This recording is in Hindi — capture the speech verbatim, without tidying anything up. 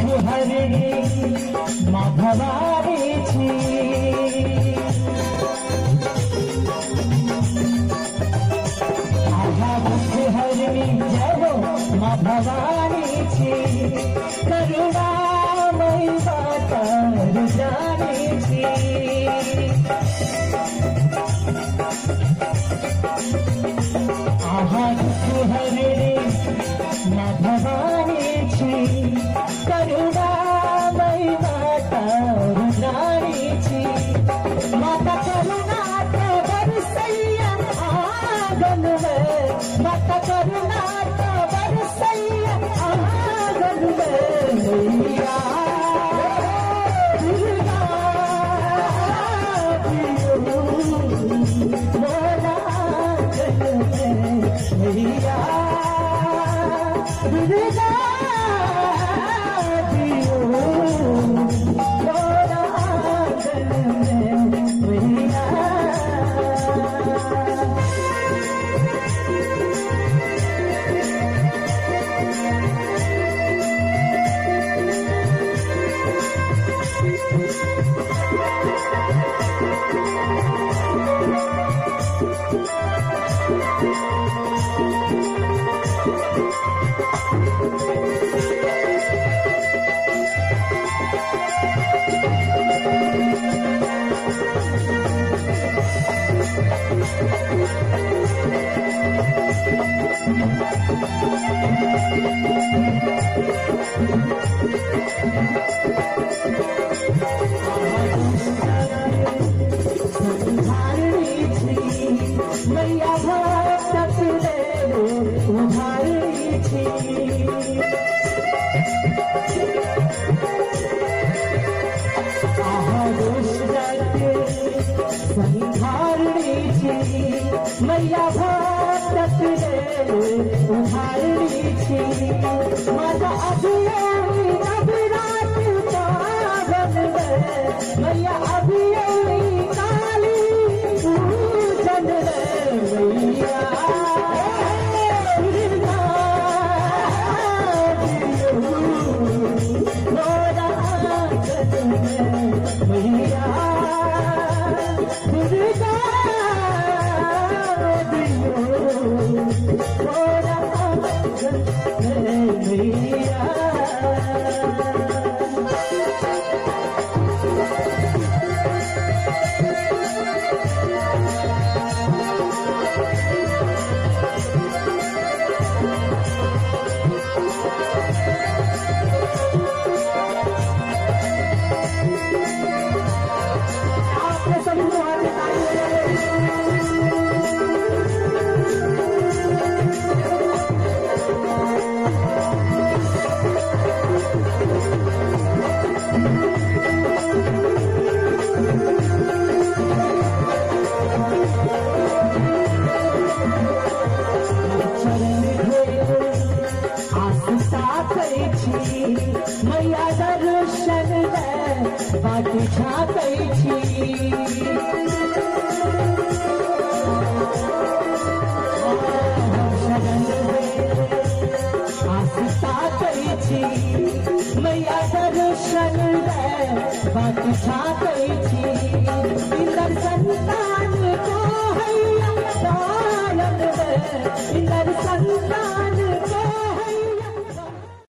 हरिणी माँ भवानी छी आहा दुख हरिणी जय हो माँ भवानी छी करुणामयी माता जानी छी आहा दुख हरिणी माँ भवानी छी करुणामयी माता जानी छी माता करुणा के बरसैया आंगन में माता करुणा के बरसैया आंगन में मैया मैया भक्त उधारी छी आहा संधारणी छी मैया भक्त उधारी छी माता अभियानी अभिरात पावन में मैया अभियानी काली पूजन मैया मैया दर्शन बाट झाँकै छी आस्था कै छी मैया दर्शन बाट झाँकै छी दर्शन